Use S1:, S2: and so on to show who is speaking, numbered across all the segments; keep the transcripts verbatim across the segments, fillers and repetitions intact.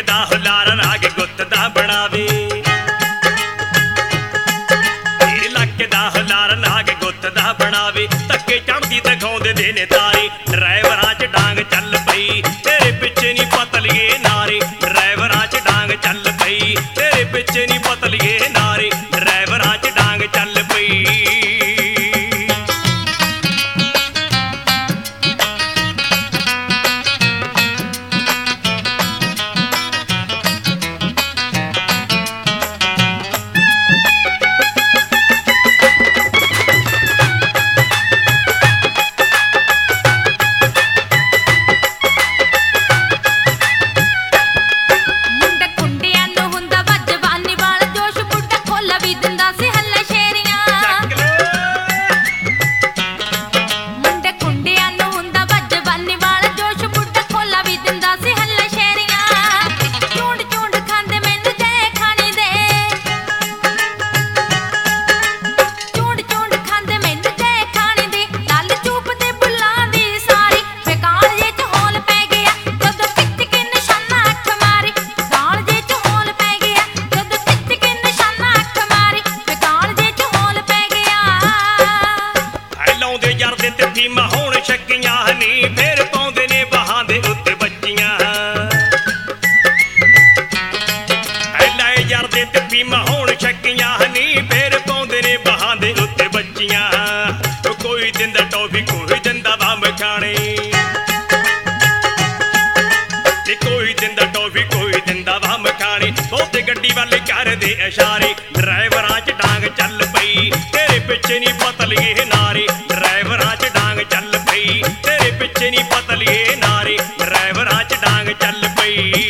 S1: दा हुलारा राग गुत्त दा बनावे इलाके दा हुलारा नाग गुत्त दा बनावे धक्के चढ़दी दिखाउंदे दे ने तारे ड्राइवरां च डांग चल पई तेरे पिछे नी पतलिए नारे ड्राइवरां च डांग चल पई तेरे पिछे नी पतलिए नारे ड्राइवरां च डांग चल पई इशारे ड्राइवरां च डांग चल पई तेरे पिछे नी पतलिए नारे ड्राइवरां च डांग चल पई तेरे पिछे नी पतलिए नारे ड्राइवरां च डांग चल पई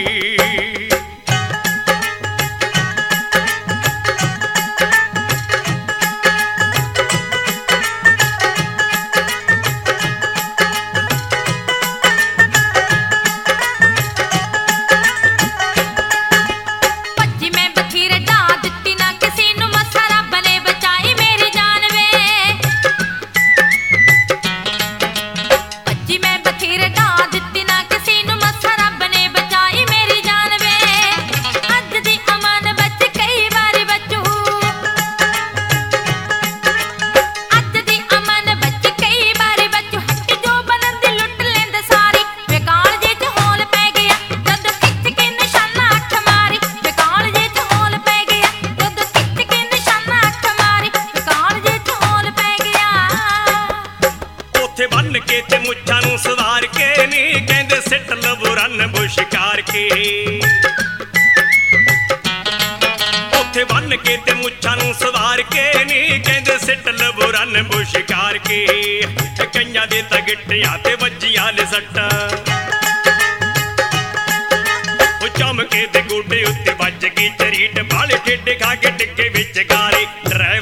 S1: ਉੱਥੇ ਬੰਨ ਕੇ ਤੇ ਮੁੱਛਾਂ ਨੂੰ ਸਵਾਰ ਕੇ ਨੀ ਕਹਿੰਦੇ ਸਿੱਟ ਲਵੋ ਰੰਨ ਬੁਸ਼ਕਾਰ ਕੇ ਕਈਆਂ ਦੇ ਤਾਂ ਗਿੱਟਿਆਂ ਤੇ ਵੱਜੀਆਂ ਨੇ ਸੱਟਾਂ ਉਹ ਚਮਕੇ ਤੇ ਗੋਡੇ ਉੱਤੇ ਵੱਜ ਗਈ ਚਰੀਟ ਬਾਲੇ ਠੇਡੇ ਖਾ ਕੇ ਟਿੱਕੇ ਵਿੱਚ ਗਾਰੇ